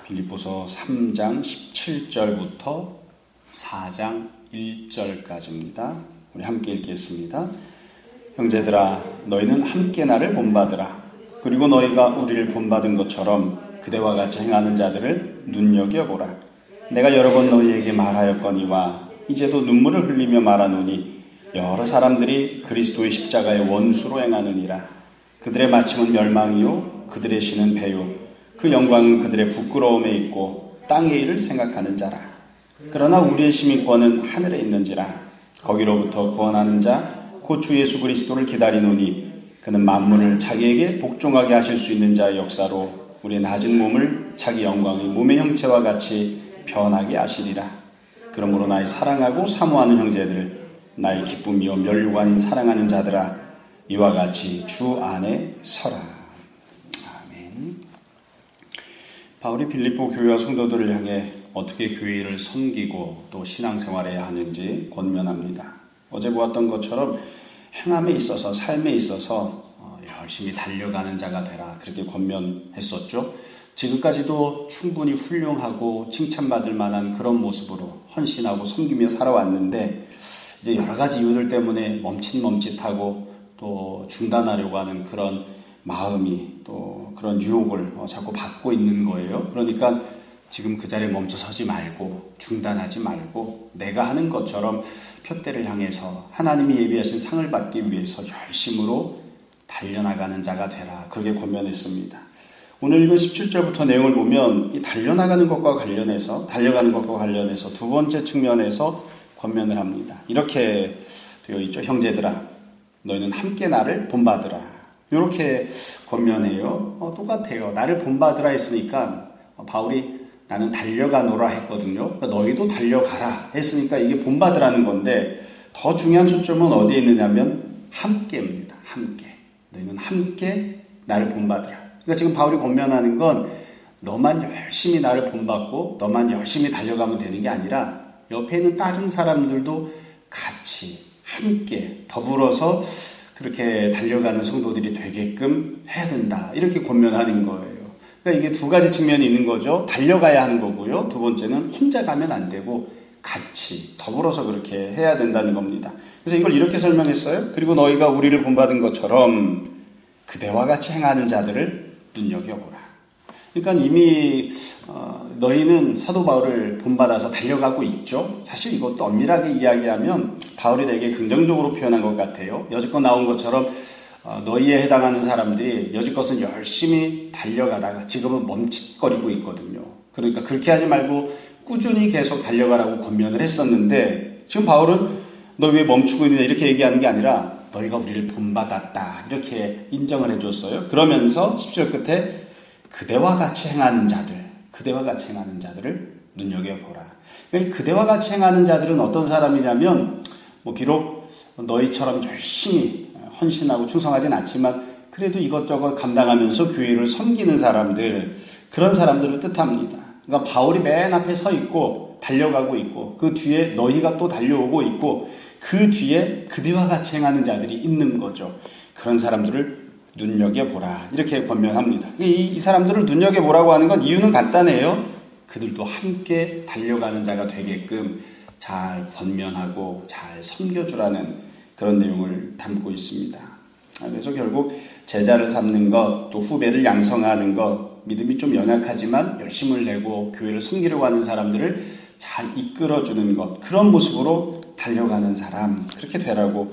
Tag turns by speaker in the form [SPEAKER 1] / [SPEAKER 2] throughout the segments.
[SPEAKER 1] 빌립보서 3장 17절부터 4장 1절까지입니다. 우리 함께 읽겠습니다. 형제들아, 너희는 함께 나를 본받으라. 그리고 너희가 우리를 본받은 것처럼 그대와 같이 행하는 자들을 눈여겨보라. 내가 여러 번 너희에게 말하였거니와 이제도 눈물을 흘리며 말하노니 여러 사람들이 그리스도의 십자가의 원수로 행하느니라. 그들의 마침은 멸망이요 그들의 신은 배요 그 영광은 그들의 부끄러움에 있고 땅의 일을 생각하는 자라. 그러나 우리의 시민권은 하늘에 있는지라. 거기로부터 구원하는 자 곧 주 예수 그리스도를 기다리노니 그는 만물을 자기에게 복종하게 하실 수 있는 자의 역사로 우리의 낮은 몸을 자기 영광의 몸의 형체와 같이 변하게 하시리라. 그러므로 나의 사랑하고 사모하는 형제들, 나의 기쁨이요 면류관인 사랑하는 자들아, 이와 같이 주 안에 서라. 아멘. 바울이 빌립보 교회와 성도들을 향해 어떻게 교회를 섬기고 또 신앙생활해야 하는지 권면합니다. 어제 보았던 것처럼 행함에 있어서, 삶에 있어서 열심히 달려가는 자가 되라, 그렇게 권면했었죠. 지금까지도 충분히 훌륭하고 칭찬받을 만한 그런 모습으로 헌신하고 섬기며 살아왔는데 이제 여러 가지 이유들 때문에 멈칫멈칫하고 또 중단하려고 하는 그런 마음이, 또 그런 유혹을 자꾸 받고 있는 거예요. 그러니까 지금 그 자리에 멈춰서지 말고 중단하지 말고 내가 하는 것처럼 표대를 향해서 하나님이 예비하신 상을 받기 위해서 열심으로 달려나가는 자가 되라, 그렇게 권면했습니다. 오늘 읽은 17절부터 내용을 보면 이 달려나가는 것과 관련해서, 달려가는 것과 관련해서 두 번째 측면에서 권면을 합니다. 이렇게 되어 있죠. 형제들아, 너희는 함께 나를 본받으라. 이렇게 권면해요. 똑같아요. 나를 본받으라 했으니까 바울이 나는 달려가노라 했거든요. 그러니까 너희도 달려가라 했으니까 이게 본받으라는 건데, 더 중요한 초점은 어디에 있느냐면 함께입니다. 함께. 너희는 함께 나를 본받으라. 그러니까 지금 바울이 권면하는 건 너만 열심히 나를 본받고 너만 열심히 달려가면 되는 게 아니라 옆에 있는 다른 사람들도 같이 함께 더불어서 그렇게 달려가는 성도들이 되게끔 해야 된다, 이렇게 권면하는 거예요. 그러니까 이게 두 가지 측면이 있는 거죠. 달려가야 하는 거고요. 두 번째는 혼자 가면 안 되고 같이 더불어서 그렇게 해야 된다는 겁니다. 그래서 이걸 이렇게 설명했어요. 그리고 너희가 우리를 본받은 것처럼 그대와 같이 행하는 자들을 눈여겨보라. 그러니까 이미 너희는 사도 바울을 본받아서 달려가고 있죠. 사실 이것도 엄밀하게 이야기하면 바울이 되게 긍정적으로 표현한 것 같아요. 여지껏 나온 것처럼 너희에 해당하는 사람들이 여지껏은 열심히 달려가다가 지금은 멈칫거리고 있거든요. 그러니까 그렇게 하지 말고 꾸준히 계속 달려가라고 권면을 했었는데, 지금 바울은 너 왜 멈추고 있느냐 이렇게 얘기하는 게 아니라 너희가 우리를 본받았다, 이렇게 인정을 해줬어요. 그러면서 10절 끝에 그대와 같이 행하는 자들, 그대와 같이 행하는 자들을 눈여겨보라. 그러니까 그대와 같이 행하는 자들은 어떤 사람이냐면, 비록 너희처럼 열심히 헌신하고 충성하진 않지만 그래도 이것저것 감당하면서 교회를 섬기는 사람들, 그런 사람들을 뜻합니다. 그러니까 바울이 맨 앞에 서 있고 달려가고 있고 그 뒤에 너희가 또 달려오고 있고 그 뒤에 그대와 같이 행하는 자들이 있는 거죠. 그런 사람들을 눈여겨보라, 이렇게 권면합니다. 이 사람들을 눈여겨보라고 하는 건 이유는 간단해요. 그들도 함께 달려가는 자가 되게끔 잘 권면하고 잘 섬겨주라는 그런 내용을 담고 있습니다. 그래서 결국 제자를 삼는 것, 또 후배를 양성하는 것, 믿음이 좀 연약하지만 열심을 내고 교회를 섬기려고 하는 사람들을 잘 이끌어주는 것, 그런 모습으로 달려가는 사람, 그렇게 되라고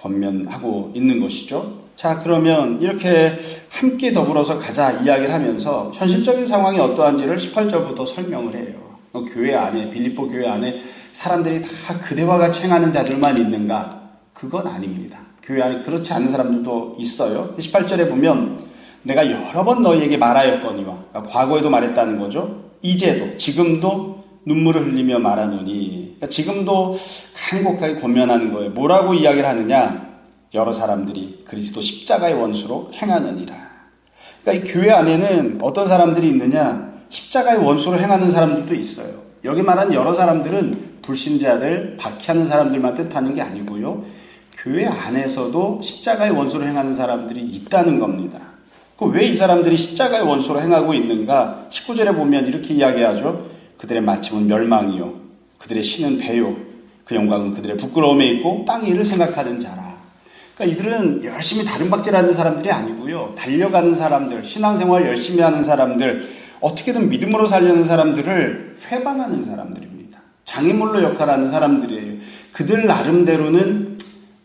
[SPEAKER 1] 권면하고 있는 것이죠. 자, 그러면 이렇게 함께 더불어서 가자 이야기를 하면서 현실적인 상황이 어떠한지를 18절부터 설명을 해요. 교회 안에, 빌립보 교회 안에 사람들이 다 그대와 같이 행하는 자들만 있는가? 그건 아닙니다. 교회 안에 그렇지 않은 사람들도 있어요. 18절에 보면 내가 여러 번 너희에게 말하였거니와, 그러니까 과거에도 말했다는 거죠. 이제도, 지금도 눈물을 흘리며 말하노니, 그러니까 지금도 간곡하게 권면하는 거예요. 뭐라고 이야기를 하느냐? 여러 사람들이 그리스도 십자가의 원수로 행하느니라. 그러니까 이 교회 안에는 어떤 사람들이 있느냐? 십자가의 원수로 행하는 사람들도 있어요. 여기 말하는 여러 사람들은 불신자들, 박해하는 사람들만 뜻하는 게 아니고요. 교회 안에서도 십자가의 원수로 행하는 사람들이 있다는 겁니다. 왜 이 사람들이 십자가의 원수로 행하고 있는가? 19절에 보면 이렇게 이야기하죠. 그들의 마침은 멸망이요, 그들의 신은 배요, 그 영광은 그들의 부끄러움에 있고 땅 일을 생각하는 자라. 그러니까 이들은 열심히 다른 박질하는 사람들이 아니고요, 달려가는 사람들, 신앙생활 열심히 하는 사람들, 어떻게든 믿음으로 살려는 사람들을 회방하는 사람들입니다. 장애물로 역할하는 사람들이에요. 그들 나름대로는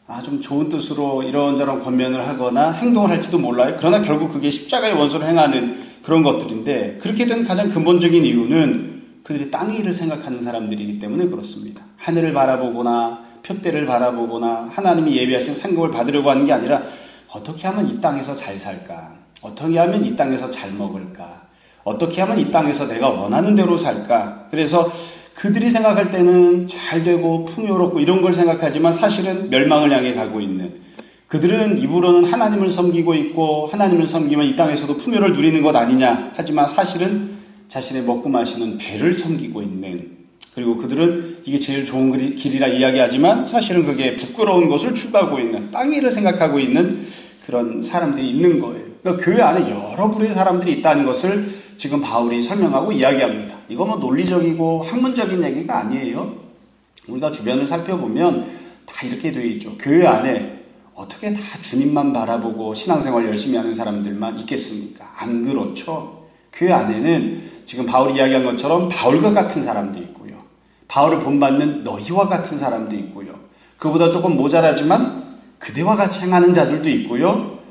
[SPEAKER 1] 좀 좋은 뜻으로 이런저런 권면을 하거나 행동을 할지도 몰라요. 그러나 결국 그게 십자가의 원수로 행하는 그런 것들인데, 그렇게 된 가장 근본적인 이유는 그들이 땅의 일을 생각하는 사람들이기 때문에 그렇습니다. 하늘을 바라보거나 표대를 바라보거나 하나님이 예비하신 상급을 받으려고 하는 게 아니라, 어떻게 하면 이 땅에서 잘 살까? 어떻게 하면 이 땅에서 잘 먹을까? 어떻게 하면 이 땅에서 내가 원하는 대로 살까? 그래서 그들이 생각할 때는 잘 되고 풍요롭고 이런 걸 생각하지만 사실은 멸망을 향해 가고 있는, 그들은 입으로는 하나님을 섬기고 있고 하나님을 섬기면 이 땅에서도 풍요를 누리는 것 아니냐 하지만 사실은 자신의 먹고 마시는 배를 섬기고 있는, 그리고 그들은 이게 제일 좋은 길이라 이야기하지만 사실은 그게 부끄러운 것을 추구하고 있는, 땅 일을 생각하고 있는 그런 사람들이 있는 거예요. 그러니까 교회 안에 여러 부류의 사람들이 있다는 것을 지금 바울이 설명하고 이야기합니다. 이거 논리적이고 학문적인 얘기가 아니에요. 우리가 주변을 살펴보면 다 이렇게 되어 있죠. 교회 안에 어떻게 다 주님만 바라보고 신앙생활 열심히 하는 사람들만 있겠습니까? 안 그렇죠. 교회 안에는 지금 바울이 이야기한 것처럼 바울과 같은 사람도 있고요, 바울을 본받는 너희와 같은 사람도 있고요, 그보다 조금 모자라지만 그대와 같이 행하는 자들도 있고요,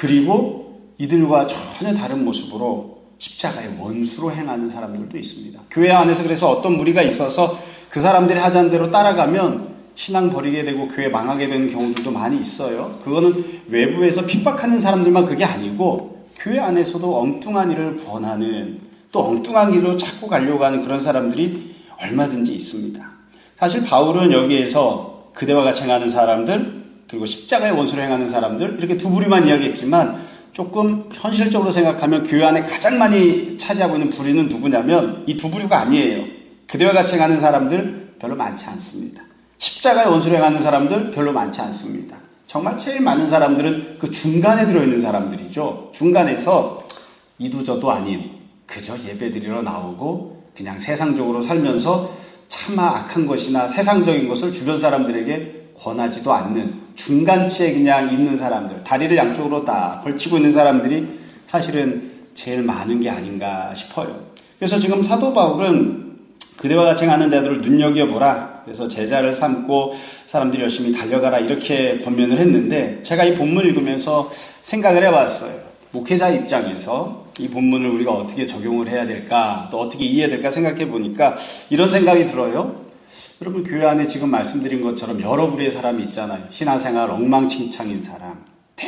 [SPEAKER 1] 그리고 이들과 전혀 다른 모습으로 십자가의 원수로 행하는 사람들도 있습니다. 교회 안에서 그래서 어떤 무리가 있어서 그 사람들이 하자는 대로 따라가면 신앙 버리게 되고 교회 망하게 되는 경우들도 많이 있어요. 그거는 외부에서 핍박하는 사람들만 그게 아니고 교회 안에서도 엉뚱한 일을 권하는, 또 엉뚱한 길로 찾고 가려고 하는 그런 사람들이 얼마든지 있습니다. 사실 바울은 여기에서 그대와 같이 행하는 사람들, 그리고 십자가의 원수로 행하는 사람들, 이렇게 두 부류만 이야기했지만 조금 현실적으로 생각하면 교회 안에 가장 많이 차지하고 있는 부류는 누구냐면 이 두 부류가 아니에요. 그대와 같이 행하는 사람들 별로 많지 않습니다. 십자가의 원수로 행하는 사람들 별로 많지 않습니다. 정말 제일 많은 사람들은 그 중간에 들어있는 사람들이죠. 중간에서 이도저도 아닌 그저 예배드리러 나오고 그냥 세상적으로 살면서 차마 악한 것이나 세상적인 것을 주변 사람들에게 권하지도 않는 중간치에 그냥 있는 사람들, 다리를 양쪽으로 다 걸치고 있는 사람들이 사실은 제일 많은 게 아닌가 싶어요. 그래서 지금 사도 바울은 그대와 같이 행하는 자들을 눈여겨보라, 그래서 제자를 삼고 사람들이 열심히 달려가라, 이렇게 권면을 했는데, 제가 이 본문 읽으면서 생각을 해봤어요. 목회자 입장에서 이 본문을 우리가 어떻게 적용을 해야 될까, 또 어떻게 이해해야 될까 생각해 보니까 이런 생각이 들어요. 여러분, 교회 안에 지금 말씀드린 것처럼 여러 부류의 사람이 있잖아요. 신앙생활 엉망진창인 사람,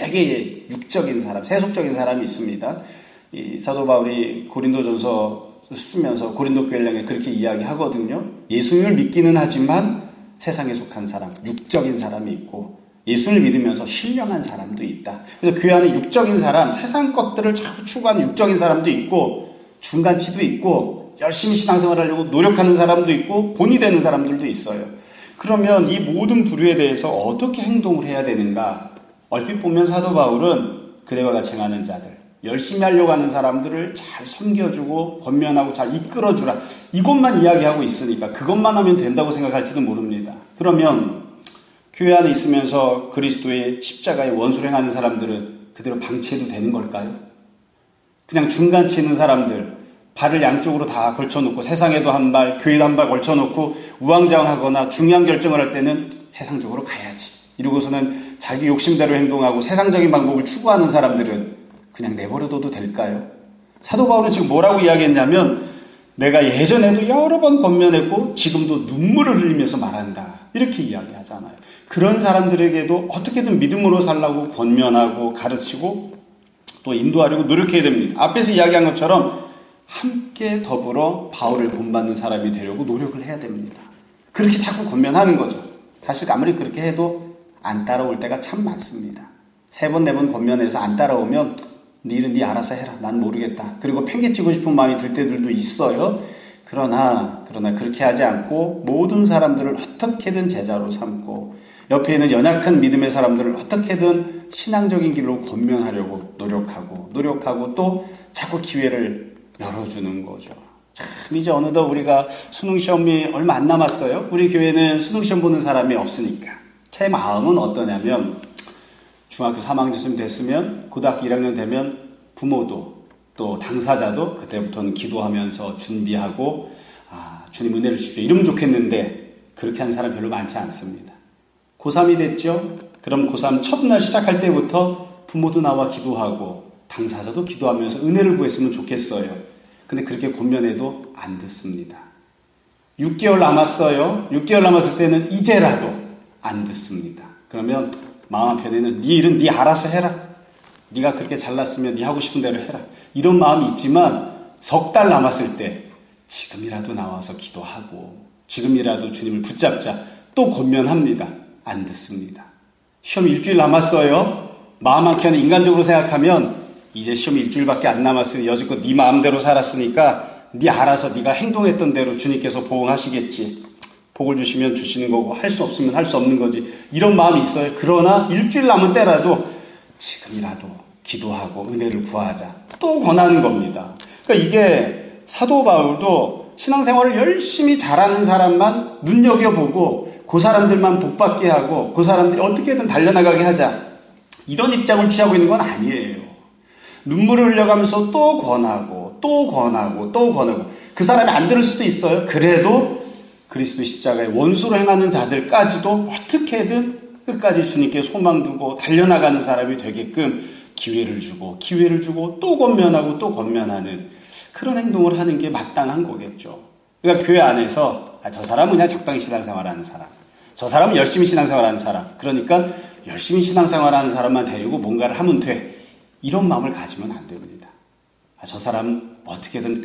[SPEAKER 1] 되게 육적인 사람, 세속적인 사람이 있습니다. 이 사도 바울이 고린도전서 쓰면서 고린도 교회를 향해 그렇게 이야기하거든요. 예수님을 믿기는 하지만 세상에 속한 사람, 육적인 사람이 있고, 예수를 믿으면서 신령한 사람도 있다. 그래서 교회 안에 육적인 사람, 세상 것들을 자꾸 추구하는 육적인 사람도 있고, 중간치도 있고, 열심히 신앙생활을 하려고 노력하는 사람도 있고, 본이 되는 사람들도 있어요. 그러면 이 모든 부류에 대해서 어떻게 행동을 해야 되는가? 얼핏 보면 사도 바울은 그대와 같이 행하는 자들, 열심히 하려고 하는 사람들을 잘 섬겨주고 권면하고 잘 이끌어주라, 이것만 이야기하고 있으니까 그것만 하면 된다고 생각할지도 모릅니다. 그러면 교회 안에 있으면서 그리스도의 십자가의 원수를 행하는 사람들은 그대로 방치해도 되는 걸까요? 그냥 중간치 있는 사람들, 발을 양쪽으로 다 걸쳐놓고 세상에도 한 발, 교회도 한 발 걸쳐놓고 우왕좌왕하거나 중요한 결정을 할 때는 세상적으로 가야지, 이러고서는 자기 욕심대로 행동하고 세상적인 방법을 추구하는 사람들은 그냥 내버려둬도 될까요? 사도 바울은 지금 뭐라고 이야기했냐면, 내가 예전에도 여러 번 권면했고 지금도 눈물을 흘리면서 말한다, 이렇게 이야기하잖아요. 그런 사람들에게도 어떻게든 믿음으로 살라고 권면하고 가르치고 또 인도하려고 노력해야 됩니다. 앞에서 이야기한 것처럼 함께 더불어 바울을 본받는 사람이 되려고 노력을 해야 됩니다. 그렇게 자꾸 권면하는 거죠. 사실 아무리 그렇게 해도 안 따라올 때가 참 많습니다. 3번, 4번 권면해서 안 따라오면 네 일은 네 알아서 해라, 난 모르겠다, 그리고 팽개치고 싶은 마음이 들 때들도 있어요. 그러나 그렇게 하지 않고 모든 사람들을 어떻게든 제자로 삼고, 옆에 있는 연약한 믿음의 사람들을 어떻게든 신앙적인 길로 권면하려고 노력하고 또 자꾸 기회를 열어주는 거죠. 참 이제 어느덧 우리가 수능시험이 얼마 안 남았어요. 우리 교회는 수능시험 보는 사람이 없으니까. 제 마음은 어떠냐면 중학교 3학년쯤 됐으면 고등학교 1학년 되면 부모도 또 당사자도 그때부터는 기도하면서 준비하고 주님 은혜를 주십시오 이러면 좋겠는데 그렇게 하는 사람 별로 많지 않습니다. 고3이 됐죠? 그럼 고3 첫날 시작할 때부터 부모도 나와 기도하고 당사자도 기도하면서 은혜를 구했으면 좋겠어요. 근데 그렇게 권면해도 안 듣습니다. 6개월 남았어요. 6개월 남았을 때는 이제라도 안 듣습니다. 그러면 마음 한편에는 네 일은 네 알아서 해라. 네가 그렇게 잘났으면 네 하고 싶은 대로 해라. 이런 마음이 있지만 석 달 남았을 때 지금이라도 나와서 기도하고 지금이라도 주님을 붙잡자 또 권면합니다. 안 듣습니다. 시험 일주일 남았어요. 마음 한켠에 인간적으로 생각하면 이제 시험 일주일밖에 안 남았으니 여지껏 네 마음대로 살았으니까 네 알아서 네가 행동했던 대로 주님께서 보응하시겠지. 복을 주시면 주시는 거고 할 수 없으면 할 수 없는 거지. 이런 마음이 있어요. 그러나 일주일 남은 때라도 지금이라도 기도하고 은혜를 구하자. 또 권하는 겁니다. 그러니까 이게 사도 바울도 신앙생활을 열심히 잘하는 사람만 눈여겨보고 그 사람들만 복받게 하고 그 사람들이 어떻게든 달려나가게 하자. 이런 입장을 취하고 있는 건 아니에요. 눈물을 흘려가면서 또 권하고 그 사람이 안 들을 수도 있어요. 그래도 그리스도 십자가의 원수로 행하는 자들까지도 어떻게든 끝까지 주님께 소망 두고 달려나가는 사람이 되게끔 기회를 주고 또 권면하는 그런 행동을 하는 게 마땅한 거겠죠. 그러니까 교회 안에서 저 사람은 그냥 적당히 신앙생활하는 사람, 저 사람은 열심히 신앙생활하는 사람, 그러니까 열심히 신앙생활하는 사람만 데리고 뭔가를 하면 돼. 이런 마음을 가지면 안 됩니다. 저 사람은 어떻게든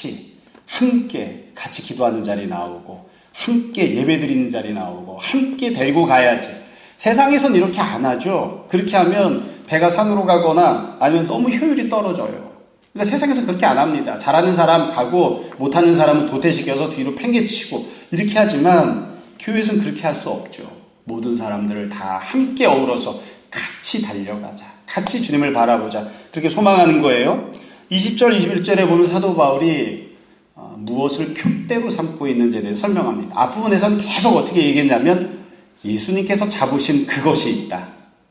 [SPEAKER 1] 함께 같이 기도하는 자리에 나오고 함께 예배드리는 자리에 나오고 함께 데리고 가야지. 세상에선 이렇게 안 하죠. 그렇게 하면 배가 산으로 가거나 아니면 너무 효율이 떨어져요. 그러니까 세상에서 그렇게 안 합니다. 잘하는 사람 가고 못하는 사람은 도태시켜서 뒤로 팽개치고 이렇게 하지만 교회에서는 그렇게 할 수 없죠. 모든 사람들을 다 함께 어우러서 같이 달려가자. 같이 주님을 바라보자. 그렇게 소망하는 거예요. 20절, 21절에 보면 사도 바울이 무엇을 표대로 삼고 있는지에 대해서 설명합니다. 앞부분에서는 계속 어떻게 얘기했냐면 예수님께서 잡으신 그것이 있다.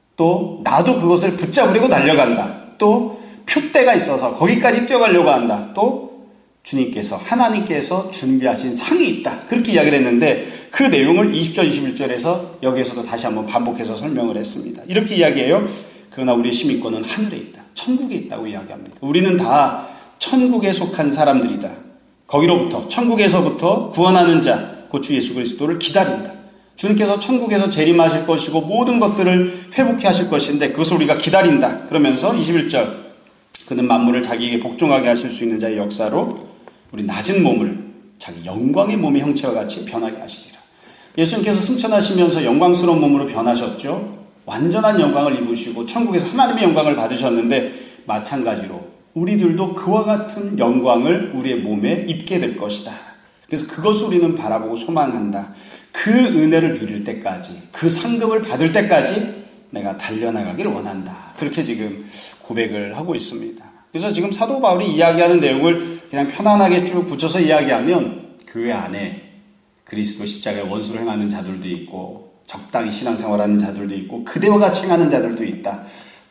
[SPEAKER 1] 또 나도 그것을 붙잡으려고 달려간다. 또 표대가 있어서 거기까지 뛰어가려고 한다. 또 주님께서 하나님께서 준비하신 상이 있다. 그렇게 이야기를 했는데 그 내용을 20절 21절에서 여기에서도 다시 한번 반복해서 설명을 했습니다. 이렇게 이야기해요. 그러나 우리의 시민권은 하늘에 있다. 천국에 있다고 이야기합니다. 우리는 다 천국에 속한 사람들이다. 거기로부터 천국에서부터 구원하는 자 곧 주 예수 그리스도를 기다린다. 주님께서 천국에서 재림하실 것이고 모든 것들을 회복해 하실 것인데 그것을 우리가 기다린다. 그러면서 21절 그는 만물을 자기에게 복종하게 하실 수 있는 자의 역사로 우리 낮은 몸을 자기 영광의 몸의 형체와 같이 변하게 하시리라. 예수님께서 승천하시면서 영광스러운 몸으로 변하셨죠. 완전한 영광을 입으시고 천국에서 하나님의 영광을 받으셨는데 마찬가지로 우리들도 그와 같은 영광을 우리의 몸에 입게 될 것이다. 그래서 그것을 우리는 바라보고 소망한다. 그 은혜를 누릴 때까지, 그 상급을 받을 때까지 내가 달려나가기를 원한다. 그렇게 지금 고백을 하고 있습니다. 그래서 지금 사도 바울이 이야기하는 내용을 그냥 편안하게 쭉 붙여서 이야기하면 교회 안에 그리스도 십자가의 원수를 행하는 자들도 있고 적당히 신앙생활하는 자들도 있고 그대와 같이 행하는 자들도 있다.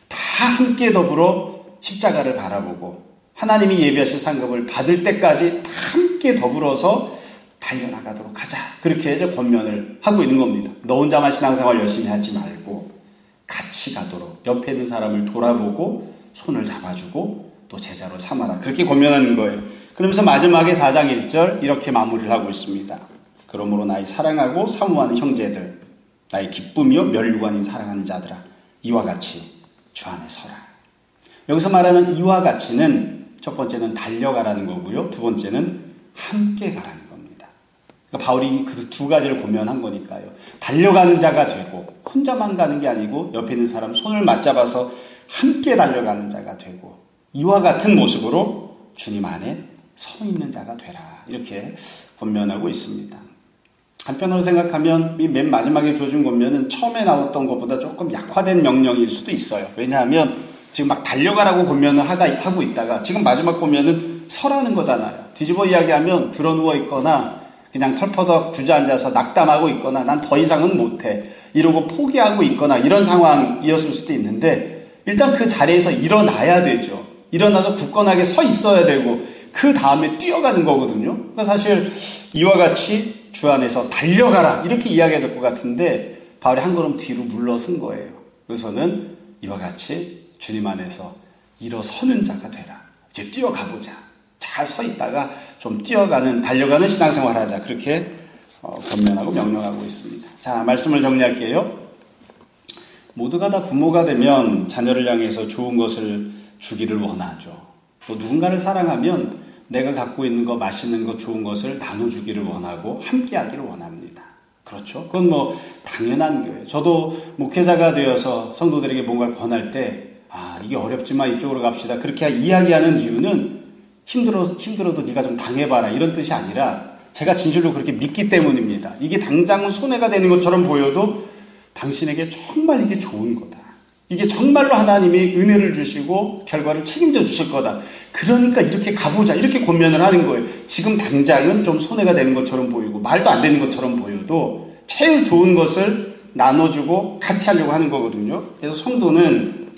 [SPEAKER 1] 다 함께 더불어 십자가를 바라보고 하나님이 예비하신 상급을 받을 때까지 다 함께 더불어서 달려나가도록 하자. 그렇게 이제 권면을 하고 있는 겁니다. 너 혼자만 신앙생활 열심히 하지 말고 같이 가도록 옆에 있는 사람을 돌아보고 손을 잡아주고 또 제자로 삼아라. 그렇게 권면하는 거예요. 그러면서 마지막에 4장 1절 이렇게 마무리를 하고 있습니다. 그러므로 나의 사랑하고 사모하는 형제들, 나의 기쁨이요 멸류관인 사랑하는 자들아, 이와 같이 주 안에 서라. 여기서 말하는 이와 같이는 첫 번째는 달려가라는 거고요. 두 번째는 함께 가라는 겁니다. 그러니까 바울이 그 두 가지를 권면한 거니까요. 달려가는 자가 되고 혼자만 가는 게 아니고 옆에 있는 사람 손을 맞잡아서 함께 달려가는 자가 되고 이와 같은 모습으로 주님 안에 서 있는 자가 되라. 이렇게 권면하고 있습니다. 한편으로 생각하면 이 맨 마지막에 주어진 권면은 처음에 나왔던 것보다 조금 약화된 명령일 수도 있어요. 왜냐하면 지금 막 달려가라고 권면을 하고 있다가 지금 마지막 권면은 서라는 거잖아요. 뒤집어 이야기하면 드러누워 있거나 그냥 털퍼덕 주저앉아서 낙담하고 있거나 난 더 이상은 못해 이러고 포기하고 있거나 이런 상황이었을 수도 있는데 일단 그 자리에서 일어나야 되죠. 일어나서 굳건하게 서 있어야 되고 그 다음에 뛰어가는 거거든요. 그러니까 사실 이와 같이 주 안에서 달려가라 이렇게 이야기해야 될 것 같은데 바울이 한 걸음 뒤로 물러선 거예요. 그래서는 이와 같이 주님 안에서 일어서는 자가 되라. 이제 뛰어가보자. 잘 서 있다가 좀 뛰어가는 달려가는 신앙생활 하자. 그렇게 권면하고 명령하고 있습니다. 자, 말씀을 정리할게요. 모두가 다 부모가 되면 자녀를 향해서 좋은 것을 주기를 원하죠. 또 누군가를 사랑하면 내가 갖고 있는 거, 맛있는 거, 좋은 것을 나눠주기를 원하고 함께하기를 원합니다. 그렇죠? 그건 뭐 당연한 거예요. 저도 목회자가 되어서 성도들에게 뭔가를 권할 때 이게 어렵지만 이쪽으로 갑시다. 그렇게 이야기하는 이유는 힘들어도 네가 좀 당해봐라 이런 뜻이 아니라 제가 진실로 그렇게 믿기 때문입니다. 이게 당장은 손해가 되는 것처럼 보여도 당신에게 정말 이게 좋은 거다. 이게 정말로 하나님이 은혜를 주시고 결과를 책임져 주실 거다. 그러니까 이렇게 가보자. 이렇게 권면을 하는 거예요. 지금 당장은 좀 손해가 되는 것처럼 보이고 말도 안 되는 것처럼 보여도 제일 좋은 것을 나눠주고 같이 하려고 하는 거거든요. 그래서 성도는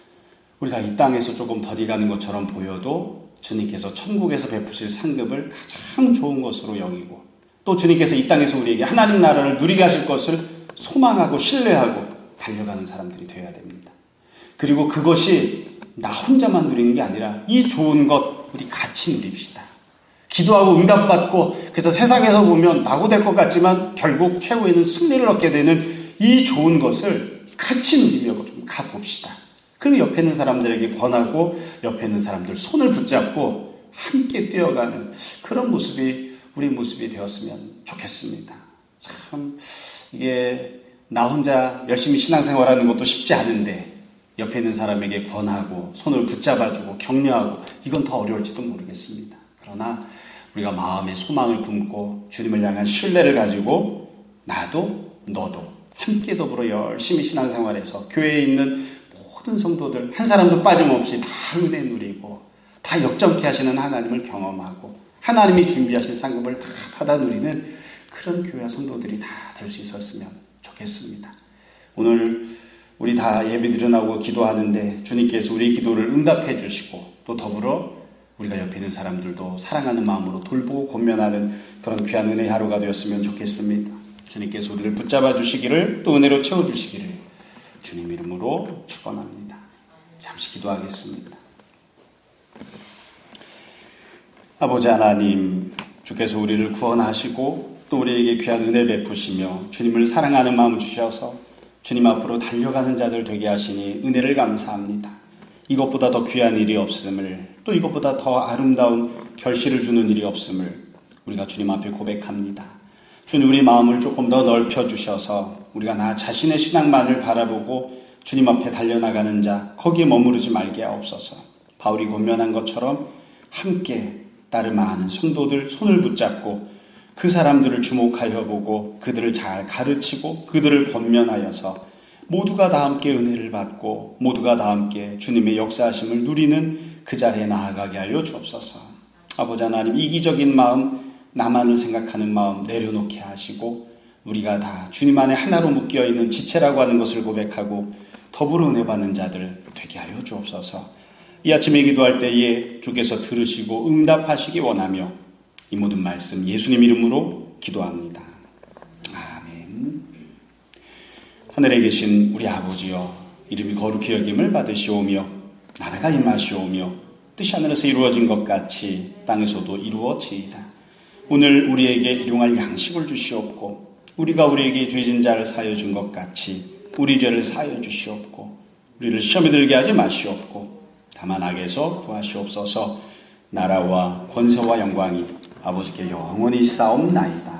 [SPEAKER 1] 우리가 이 땅에서 조금 더디가는 것처럼 보여도 주님께서 천국에서 베푸실 상급을 가장 좋은 것으로 여기고 또 주님께서 이 땅에서 우리에게 하나님 나라를 누리게 하실 것을 소망하고 신뢰하고 달려가는 사람들이 되어야 됩니다. 그리고 그것이 나 혼자만 누리는 게 아니라 이 좋은 것 우리 같이 누립시다. 기도하고 응답받고 그래서 세상에서 보면 낙오될 것 같지만 결국 최후에는 승리를 얻게 되는 이 좋은 것을 같이 누리며 좀 가봅시다. 그리고 옆에 있는 사람들에게 권하고 옆에 있는 사람들 손을 붙잡고 함께 뛰어가는 그런 모습이 우리 모습이 되었으면 좋겠습니다. 참 이게 나 혼자 열심히 신앙생활하는 것도 쉽지 않은데 옆에 있는 사람에게 권하고 손을 붙잡아주고 격려하고 이건 더 어려울지도 모르겠습니다. 그러나 우리가 마음에 소망을 품고 주님을 향한 신뢰를 가지고 나도 너도 함께 더불어 열심히 신앙생활해서 교회에 있는 모든 성도들 한 사람도 빠짐없이 다 은혜 누리고 다 역정케 하시는 하나님을 경험하고 하나님이 준비하신 상급을 다 받아 누리는 그런 교회와 성도들이 다 될 수 있었으면 좋겠습니다. 오늘 우리 다 예배 드려나오고 기도하는데 주님께서 우리 기도를 응답해 주시고 또 더불어 우리가 옆에 있는 사람들도 사랑하는 마음으로 돌보고 권면하는 그런 귀한 은혜의 하루가 되었으면 좋겠습니다. 주님께서 우리를 붙잡아 주시기를 또 은혜로 채워 주시기를 주님 이름으로 축원합니다. 잠시 기도하겠습니다. 아버지 하나님, 주께서 우리를 구원하시고 또 우리에게 귀한 은혜 베푸시며 주님을 사랑하는 마음을 주셔서 주님 앞으로 달려가는 자들 되게 하시니 은혜를 감사합니다. 이것보다 더 귀한 일이 없음을 또 이것보다 더 아름다운 결실을 주는 일이 없음을 우리가 주님 앞에 고백합니다. 주님 우리 마음을 조금 더 넓혀주셔서 우리가 나 자신의 신앙만을 바라보고 주님 앞에 달려나가는 자 거기에 머무르지 말게 하옵소서. 바울이 권면한 것처럼 함께 나를 많은 성도들 손을 붙잡고 그 사람들을 주목하여 보고 그들을 잘 가르치고 그들을 권면하여서 모두가 다 함께 은혜를 받고 모두가 다 함께 주님의 역사하심을 누리는 그 자리에 나아가게 하여 주옵소서. 아버지 하나님, 이기적인 마음, 나만을 생각하는 마음 내려놓게 하시고 우리가 다 주님 안에 하나로 묶여있는 지체라고 하는 것을 고백하고 더불어 은혜 받는 자들 되게 하여 주옵소서. 이 아침에 기도할 때에 주께서 들으시고 응답하시기 원하며 이 모든 말씀 예수님 이름으로 기도합니다. 아멘. 하늘에 계신 우리 아버지여, 이름이 거룩히 여김을 받으시오며 나라가 임하시오며 뜻이 하늘에서 이루어진 것 같이 땅에서도 이루어지이다. 오늘 우리에게 일용할 양식을 주시옵고 우리가 우리에게 죄진 자를 사하여 준 것 같이 우리 죄를 사하여 주시옵고 우리를 시험에 들게 하지 마시옵고 다만 악에서 구하시옵소서. 나라와 권세와 영광이 아버지께 영원히 싸움나이다.